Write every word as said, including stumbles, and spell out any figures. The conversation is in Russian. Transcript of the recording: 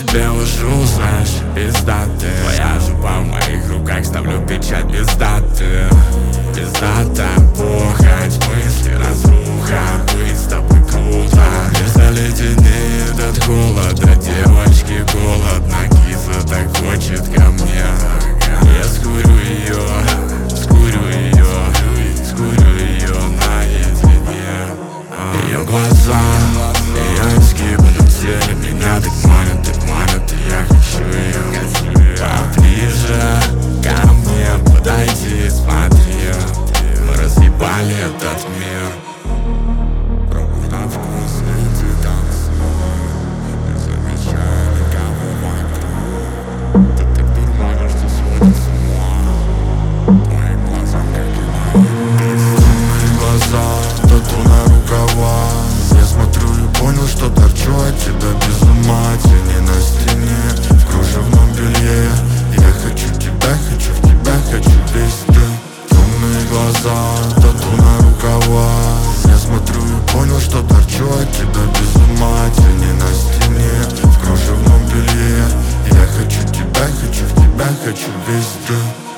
тебе ложу, знаешь, пиздатый. Твоя жопа в моих руках, ставлю печать без даты. Пиздатая похоть, мысли разруха, быть с тобой круто. Не заледенеет от холода, девочки голодно, киса так хочет ко мне. Я скурю ее, скурю ее, скурю ее наедине. Ее глаза, ее изгибы на теле меня так манят, так манят, и я хочу ее поближе ко мне подойти, смотри. Мы разъебали этот мир. Пробуй на вкус, иди танцуй, не замечая никого вокруг. Ты так дурманишь, что сводит с ума. Твои глаза, как и мои безумные глаза, тату на рукава. Я смотрю и понял, что торчу от тебя без ума. Тени на стене, в кружевном белье. Я хочу тебя, хочу в тебя, хочу весь день. Темные глаза, тату на рукава. Я смотрю и понял, что торчу от тебя без ума. Тени на стене, в кружевном белье. Я хочу тебя, хочу в тебя, хочу весь день.